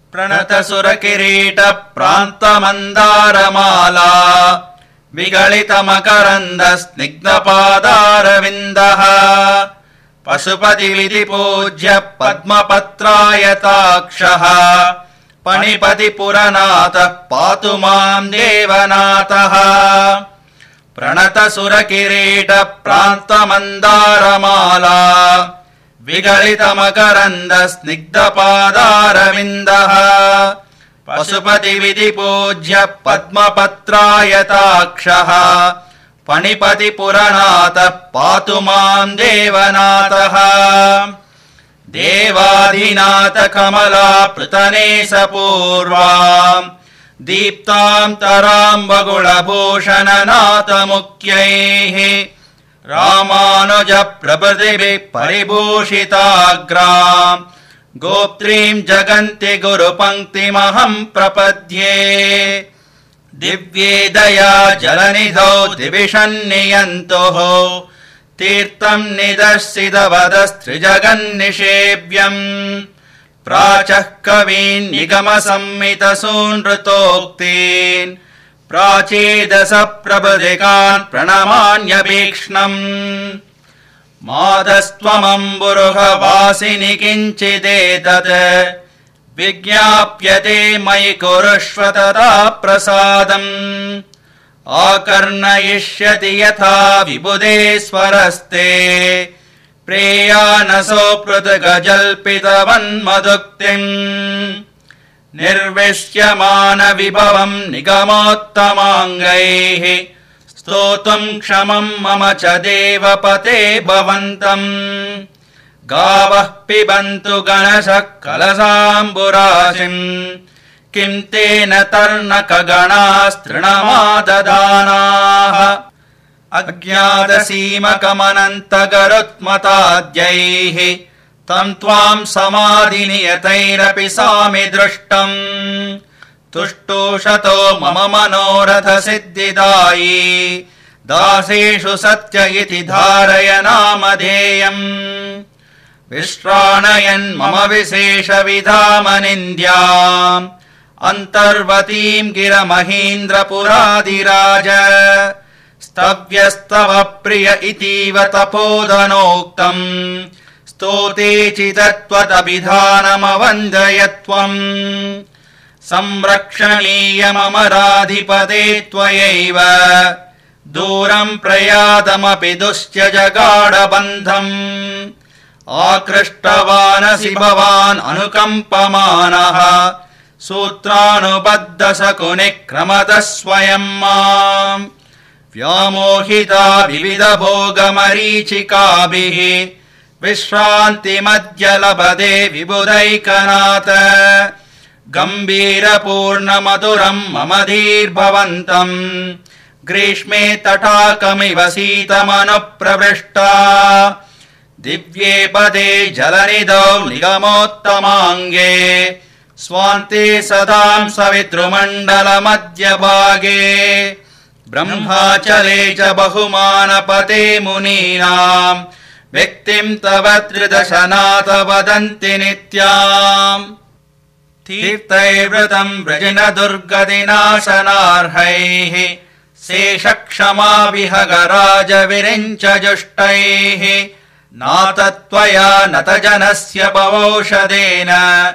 प्रणतसुरकिरीट प्रान्तमन्दारमाला विगलितमकरन्द स्निग्धपादारविन्दः पशुपतिविधिपूज्य पद्मपत्रायताक्षः पणिपतिपुरनाथः पातु माम् देवनाथः प्रणतसुरकिरीट प्रान्तमन्दारमाला विगलितमकरन्द स्निग्धपादारविन्दः पशुपतिविधिपूज्य पद्मपत्रायताक्षः पणिपतिपुरनाथः पातु माम् देवनाथः देवाधिनाथ कमला पृतनेशपूर्वाम् दीप्ताम् तराम् वगुळभूषणनाथमुख्यैः रामानुज प्रभृतिभिः परिभूषिताग्राम् गोप्त्रीम् जगन्ति गुरुपङ्क्तिमहम् प्रपद्ये दिव्ये दया जलनिधौ दिविषन्नियन्तुः तीर्थम् निदर्शितवदस्त्रिजगन्निषेव्यम् प्राचः कवीन् निगमसंहितसूनृतोक्तीन् प्राचीदश प्रभृतिकान् प्रणमान्यभीक्ष्णम् मादस्त्वमम्बुरुहवासिनि किञ्चिदेतत् विज्ञाप्यते मयि कुरुष्व तदा प्रसादम् आकर्णयिष्यति यथा विबुधेश्वरस्ते प्रेयानसो पृथगजल्पितवन्मदुक्तिम् निर्विश्यमान विभवम् निगमोत्तमाङ्गैः स्तोतुम् क्षमम् मम च देवपते भवन्तम् गावः पिबन्तु गणशः कलशाम्बुराशिम् किम् तेन तर्णकगणास्तृणमाददानाः अज्ञातसीमकमनन्तगरुत्मताद्यैः तम् त्वाम् समाधिनियतैरपि सामि दृष्टम् तुष्टुषतो मम मनोरथ सिद्धिदायी दासेषु सत्य इति धारय नामधेयम् विश्राणयन् मम विशेषविधामनिन्द्याम् अन्तर्वतीम् गिरमहीन्द्रपुरादिराज स्तव्यस्तव प्रिय इतीव तपोधनोक्तम् स्तोते चिदत्वदभिधानमवन्दयत्वम् संरक्षणीयममराधिपते त्वयैव दूरम् प्रयातमपि दुश्च जगाढबन्धम् आकृष्टवानसि भवान् अनुकम्पमानः सूत्रानुबद्धशकुनिक्रमतः स्वयम् माम् व्यामोहिता विविधभोगमरीचिकाभिः विश्रान्तिमद्य लभते विबुधैकनाथ गम्भीरपूर्णमधुरम् मम धीर्भवन्तम् ग्रीष्मे तटाकमिव शीतमनुप्रविष्टा दिव्ये पदे जलनिधौ निगमोत्तमाङ्गे स्वान्ते सदाम् सवितृमण्डलमध्यभागे ब्रह्माचले च बहुमानपते मुनीनाम् व्यक्तिम् तव त्रिदशनाथ वदन्ति नित्याम् तीर्थैर्वृतम् व्रजिन दुर्गतिनाशनार्हैः शेषक्षमा विहगराज विरिञ्च जुष्टैः नातत्वया नतजनस्य भवौषधेन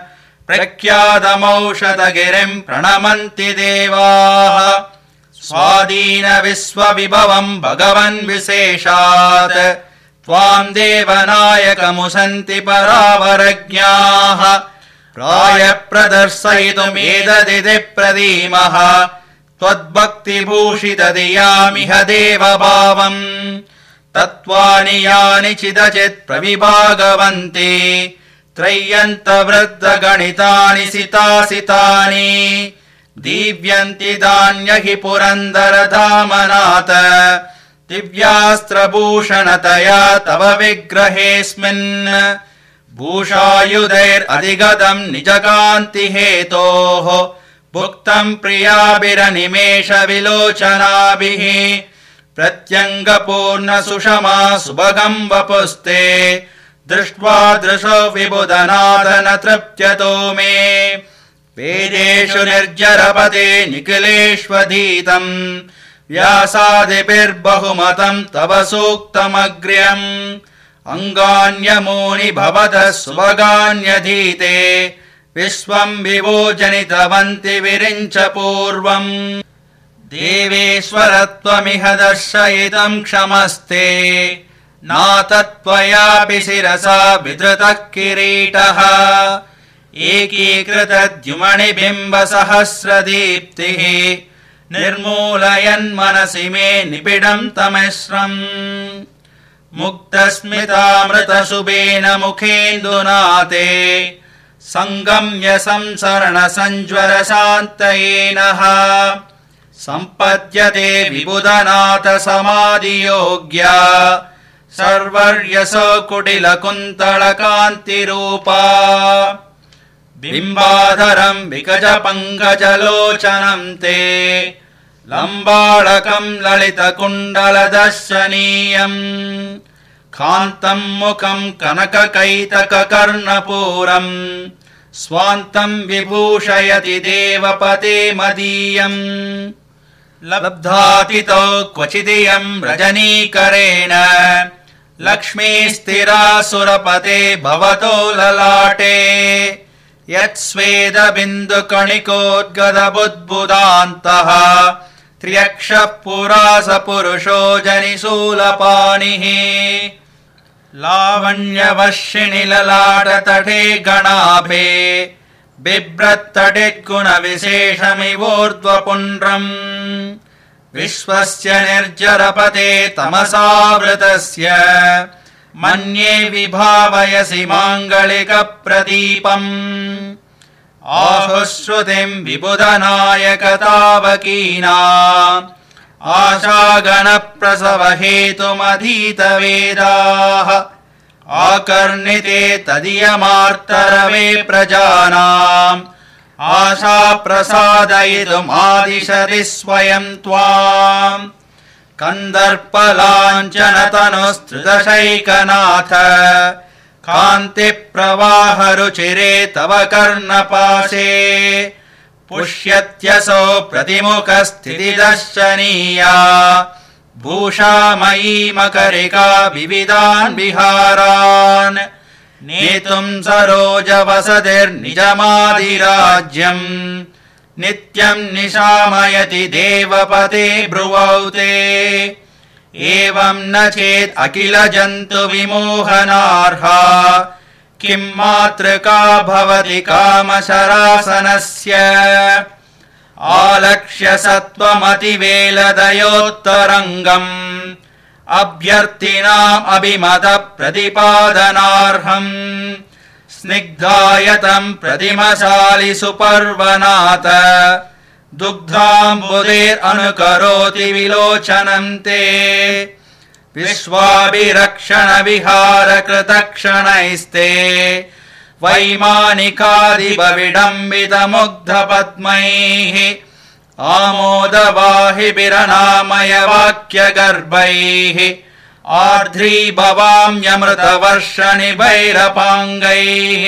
प्रख्यातमौषधगिरिम् प्रणमन्ति देवाः स्वाधीन विश्वविभवम् भगवन् विशेषात् त्वाम् देवनायकमुसन्ति परावरज्ञाः प्राय प्रदर्शयितुमेतदिति प्रदीमः त्वद्भक्तिभूषितधियामिह देवभावम् तत्त्वानि यानि चिदचित् प्रविभागवन्ति त्रय्यन्तवृद्धगणितानि सितासितानि दीव्यन्ति दान्यहि पुरन्दरधामनाथ दिव्यास्त्रभूषणतया तव विग्रहेऽस्मिन् भूषायुधैरधिगतम् निजकान्तिहेतोः भुक्तम् प्रियाभिरनिमेषविलोचनाभिः प्रत्यङ्गपूर्णसुषमा सुभगम् वपुस्ते दृष्ट्वा दृशो विबुधनाथ न तृप्यतो मे वेदेषु निर्जरपते निखिलेष्वधीतम् व्यासादिभिर्बहुमतम् तव सूक्तमग्र्यम् अङ्गान्यमूनि भवतः सुभगान्यधीते विश्वम् विवोजनितवन्ति विरिञ्च पूर्वम् देवेश्वरत्वमिह दर्शयितम् क्षमस्ते नातत्त्वयापि शिरसा विधृतः किरीटः एकीकृतद्युमणिबिम्बसहस्रदीप्तिः निर्मूलयन्मनसि मे निबिडम् तमिश्रम् मुक्तस्मितामृतशुभेन मुखेन्दुनाते सङ्गम्य संसरणसञ्ज्वरशान्तयेनः सम्पद्यते विबुधनाथ समाधियोग्या सर्वर्यसकुटिलकुन्तलकान्तिरूपा बिम्बाधरम् विकजपङ्कजलोचनम् ते लम्बाळकम् ललितकुण्डलदर्शनीयम् कान्तम् मुखम् कनककैतककर्णपूरम् स्वान्तम् विभूषयति देवपते मदीयम् लब्धातितो क्वचिदियम् रजनीकरेण लक्ष्मीस्थिरासुरपते भवतो ललाटे यत्स्वेदबिन्दुकणिकोद्गदबुद्बुदान्तः त्र्यक्षः पुरास पुरुषो जनिशूलपाणिः लावण्यवर्षिणि ललाटतटे गणाभे बिभ्रत्तटिद्गुणविशेषमिवोर्ध्वपुण्ड्रम् विश्वस्य निर्जरपते तमसावृतस्य मन्ये विभावयसि माङ्गलिकप्रदीपम् आहुश्रुतिम् विबुधनायकतावकीना आशागणप्रसवहेतुमधीतवेदाः आकर्णिते तदीयमार्तरवे प्रजानाम् आशा प्रसादयितुमादिशति स्वयम् त्वाम् कन्दर्पलाञ्छनतनुस्तृतशैकनाथ कान्तिप्रवाहरुचिरे तव कर्णपाशे पुष्यत्यसौ प्रतिमुखस्थितिदर्शनीया भूषामयी मकरिका विविधान् विहारान् नेतुम् सरोजवसतिर्निजमादिराज्यम् नित्यम् निशामयति देवपते ब्रुवौ ते एवम् न चेत् अखिल जन्तु विमोहनार्हा किम् मातृका भवति कामशरासनस्य आलक्ष्य सत्त्वमतिवेलदयोत्तरङ्गम् अभ्यर्थिनाम् अभिमत प्रतिपादनार्हम् स्निग्धायतम् प्रतिमशालि सुपर्वनाथ दुग्धाम्बुधेरनुकरोति विलोचनम् ते विश्वाभिरक्षण विहार कृतक्षणैस्ते वैमानिकादिव विडम्बित मुग्ध पद्मैः आमोदवाहिभिरनामय वाक्य गर्भैः आर्द्रीभवाम्यमृतवर्षणि भैरपाङ्गैः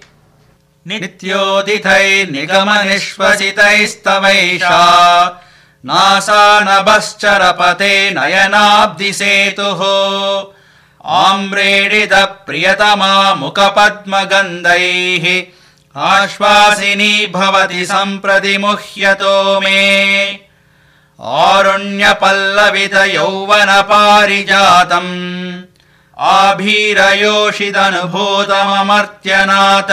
नित्योदितैर्निगमनिश्वसितैस्तवैषा नासा नभश्चरपते नयनाब्धिसेतुः आम्रेडित प्रियतमा मुखपद्मगन्धैः आश्वासिनी भवति सम्प्रति मुह्यतो मे आरुण्यपल्लवित यौवन पारिजातम् आभीरयोषितनुभूतममर्त्यनाथ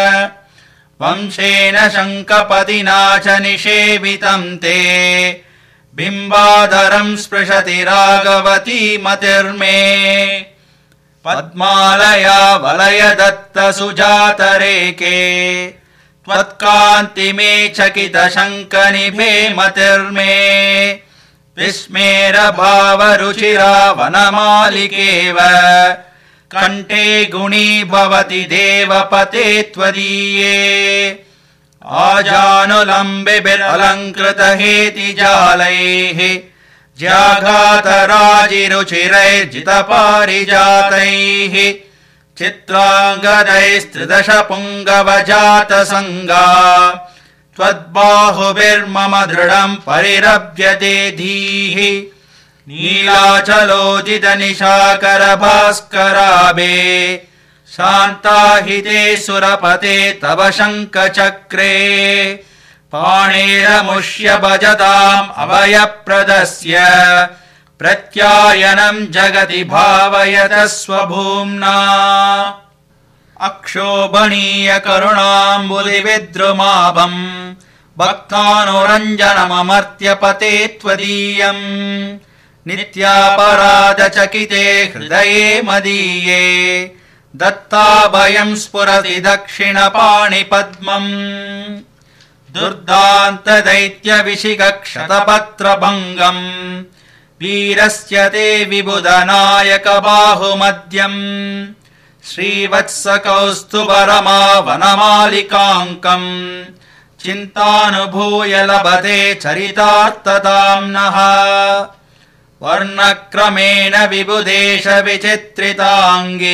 वंशेन शङ्खपतिना च निषेवितम् ते बिम्बाधरम् स्पृशति राघवती मतिर्मे पद्मालया वलय दत्त सुजातरेके त्वत्कान्ति मे चकित शङ्खनिभे मतिर्मे विस्मेर भावरुचिरा वनमालिकेव कण्ठे गुणी भवति देवपते त्वदीये आजानुलम्बिभिरलङ्कृत हेतिजालैः ज्याघातराजिरुचिरैर्जितपारिजातैः चित्राङ्गदैस्त्रिदश पुङ्गवजातसङ्गा त्वद्बाहुभिर्मम दृढम् परिरभ्यते धीः नीलाचलोदितनिशाकरभास्कराभे शान्ताहिते सुरपते तव शङ्खचक्रे पाणेरमुष्य भजताम् अभयप्रदस्य प्रत्यायनम् जगति भावयतः स्वभूम्ना अक्षोभणीय करुणाम्बुधिविद्रुमाभम् भक्तानुरञ्जनममर्त्यपते त्वदीयम् नित्यापराधचकिते हृदये मदीये दत्ताभयम् स्फुरति दक्षिणपाणिपद्मम् दुर्दान्तदैत्यविशिखक्षतपत्रभङ्गम् वीरस्य ते विबुधनायक बाहुमद्यम् श्रीवत्सकौस्तुभरमावनमालिकाङ्कम् चिन्तानुभूय लभते चरितार्थताम्नः वर्णक्रमेण विबुधेश विचित्रिताङ्गे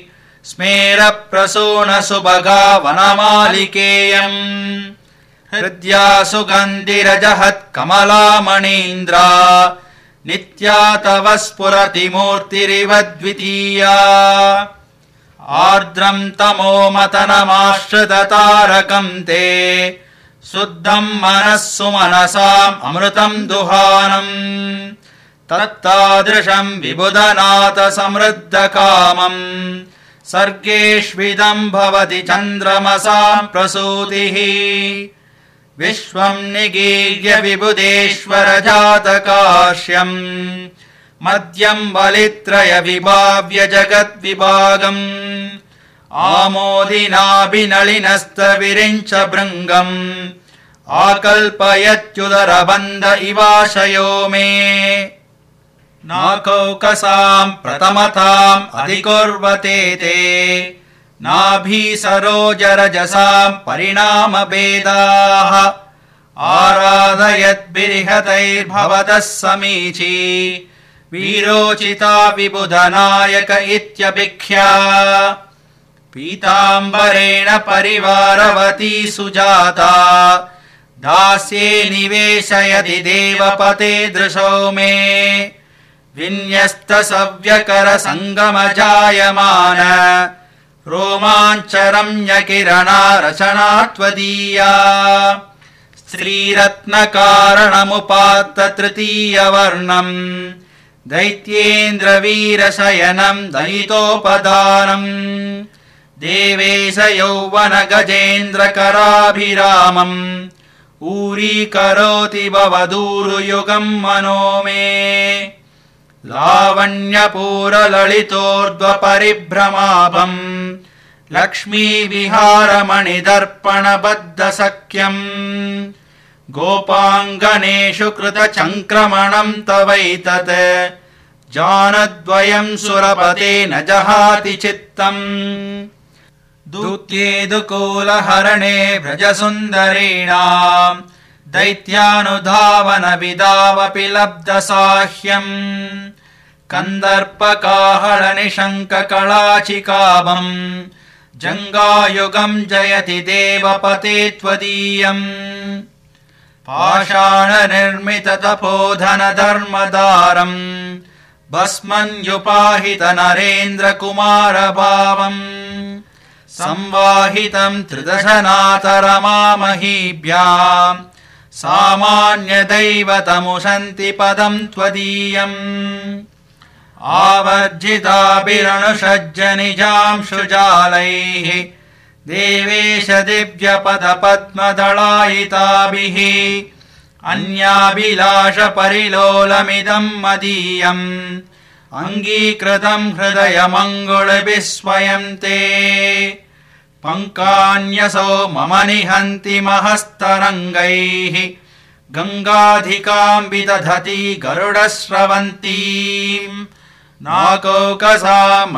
स्मेरप्रसूनसुभगा वनमालिकेयम् हृद्या सुगन्धिरजहत्कमलामणीन्द्रा नित्या तव स्फुरति मूर्तिरिव द्वितीया आर्द्रम् तमोमतनमाश्रिततारकम् ते शुद्धम् मनः सुमनसाम् अमृतम् दुहानम् तत्तादृशम् विबुधनाथ समृद्धकामम् सर्गेष्विदम् भवति चन्द्रमसाम् प्रसूतिः विश्वम् निगीर्य विबुधेश्वर जातकाश्यम् मध्यम् बलित्रय विभाव्य जगद्विभागम् आमोदिनाभिनलिनस्तविरिञ्च भृङ्गम् आकल्पयत्युदरबन्ध इवाशयो मे नाकौकसाम् प्रथमताम् अधिकुर्वते ते नाभीसरोजरजसाम् परिणामभेदाः आराधयद्भिर्हतैर्भवतः समीची वीरोचिता विबुधनायक इत्यभिख्या पीताम्बरेण परिवारवती सुजाता दास्ये निवेशयति देवपते दृशो मे विन्यस्तसव्यकर सङ्गमजायमान रोमाञ्चरम्यकिरणा रचना त्वदीया श्रीरत्नकारणमुपात्त तृतीयवर्णम् दैत्येन्द्रवीरशयनम् दयितोपदानम् देवेश यौवन गजेन्द्रकराभिरामम् ऊरीकरोति भवदूरुयुगम् मनो मे लावण्यपूरललितोर्ध्वपरिभ्रमाभम् लक्ष्मीविहारमणिदर्पणबद्धसख्यम् गोपाङ्गनेषु कृतचङ्क्रमणम् तवैतत् जानद्वयम् सुरपते न जहाति चित्तम् दूत्येदुकूलहरणे व्रजसुन्दरीणाम् दैत्यानुधावन विदावपि लब्धसाह्यम् कन्दर्पकाहळनिशङ्ककलाचिकाभम् जङ्गायुगम् जयति देवपते त्वदीयम् पाषाणनिर्मिततपोधनधर्मदारम् भस्मन्युपाहित नरेन्द्रकुमारभावम् संवाहितम् त्रिदशनाथरमामहीभ्याम् सामान्यदैवतमुशन्ति पदम् त्वदीयम् आवर्जिताभिरणुषज्जनिजांशुजालैः देवेश दिव्यपदपद्मदलायिताभिः अन्याभिलाषपरिलोलमिदम् मदीयम् अङ्गीकृतम् हृदयमङ्गुलिभिः स्वयम् ते पङ्कान्यसो मम निहन्ति महस्तरङ्गैः गङ्गाधिकाम् विदधति गरुडस्रवन्तीम् नाकौकसा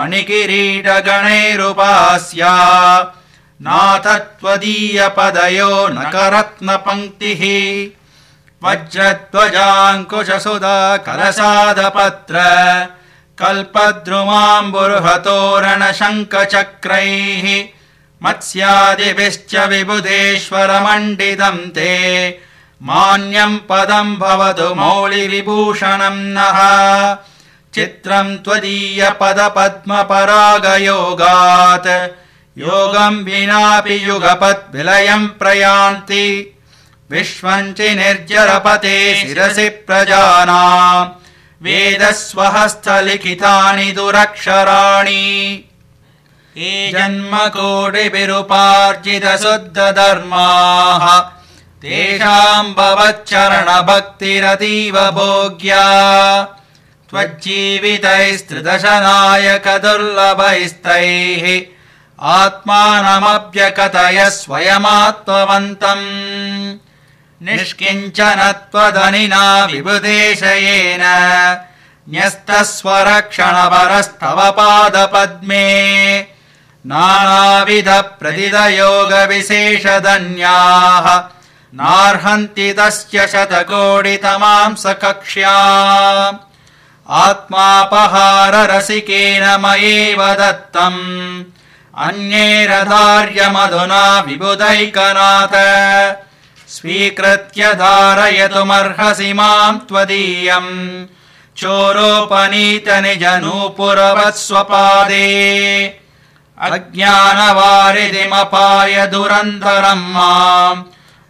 मणिकिरीटगणैरुपास्या नाथ त्वदीयपदयो नकरत्नपङ्क्तिः वज्रध्वजाङ्कुशसुधा कलसादपत्र कल्पद्रुमाम्बुर्हतोरणशङ्खचक्रैः मत्स्यादिभिश्च विबुधेश्वरमण्डितम् ते मान्यम् पदम् भवतु मौलिविभूषणम् नः चित्रम् त्वदीय पदपद्मपरागयोगात् योगम् विनापि युगपद्विलयम् प्रयान्ति विश्वम् च निर्जरपते शिरसि प्रजानाम् वेदस्वहस्तलिखितानि दुरक्षराणि ये जन्मकोटिभिरुपार्जितशुद्धधर्माः तेषाम् भवच्चरणभक्तिरतीव भोग्या त्वज्जीवितैस्त्रिदशनायकदुर्लभैस्तैः आत्मानमभ्यकथय स्वयमात्मवन्तम् निष्किञ्चनत्वदनिना विबुधेशयेन न्यस्तस्वरक्षणपरस्तव पादपद्मे नानाविधप्रतिदयोगविशेषधन्याः नार्हन्ति तस्य शतकोटितमांसकक्ष्याम् आत्मापहाररसिकेन मयेव दत्तम् अन्यैरधार्यमधुना विबुधैकनाथ स्वीकृत्य धारयतुमर्हसि माम् त्वदीयम् चोरोपनीतनिजनूपुरवत्स्वपादे अज्ञानवारिधिमपाय दुरन्धरम् माम्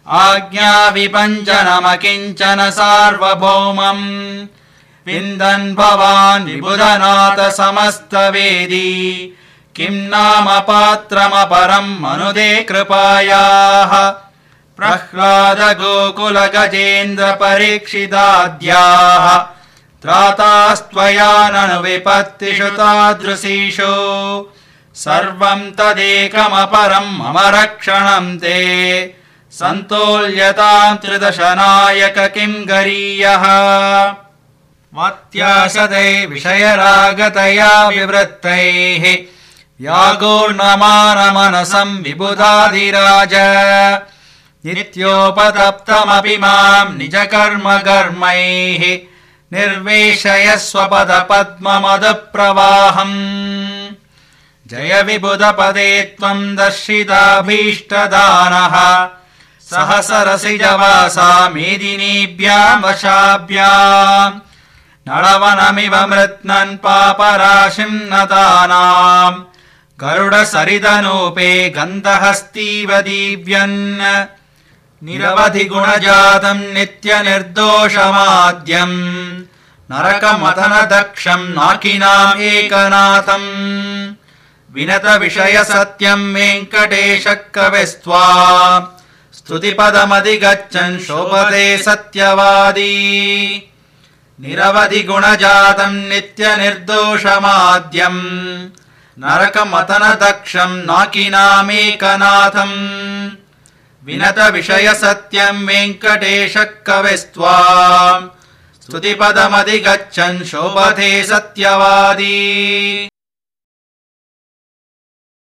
आज्ञाविपञ्चनमकिञ्चन सार्वभौमम् विन्दन् भवान् विबुधनाथ समस्तवेदी किम् नाम पात्रमपरम् मनुदे कृपायाः प्रह्लाद गोकुल गजेन्द्र परीक्षिताद्याः त्रातास्त्वया ननु विपत्तिषु तादृशीषु सर्वम् तदेकमपरम् मम रक्षणम् ते सन्तोल्यताम् त्रिदशनायक किम् गरीयः मत्याशदै विषयरागतया विवृत्तैः व्यागोर्णमानमनसम् विबुधाधिराज नित्योपतप्तमपि माम् निजकर्मकर्मैः निर्वेशयस्वपदपद्ममधुप्रवाहम् जय विबुधपदे त्वम् दर्शिताभीष्टदानः सहसरसिजवासा मेदिनीभ्याम् वशाभ्याम् नळवनमिव मृत्नन् पापराशिम् नतानाम् गरुडसरिदनूपे गन्धहस्तीव दीव्यन् निरवधि गुणजातम् नित्यनिर्दोषमाद्यम् नरकमथनदक्षम् नाकिनाम् एकनाथम् विनत विषय सत्यम् वेङ्कटेशः कविस्त्वा स्तुतिपदमधिगच्छन् शोभते सत्यवादी निरवधि गुणजातम् नित्यनिर्दोषमाद्यम् नरकमथनदक्षम् नाकिनामेकनाथम् विनत विषय सत्यम् वेङ्कटेशः कविस्त्वा स्तुतिपदमधिगच्छन् शोभते सत्यवादी।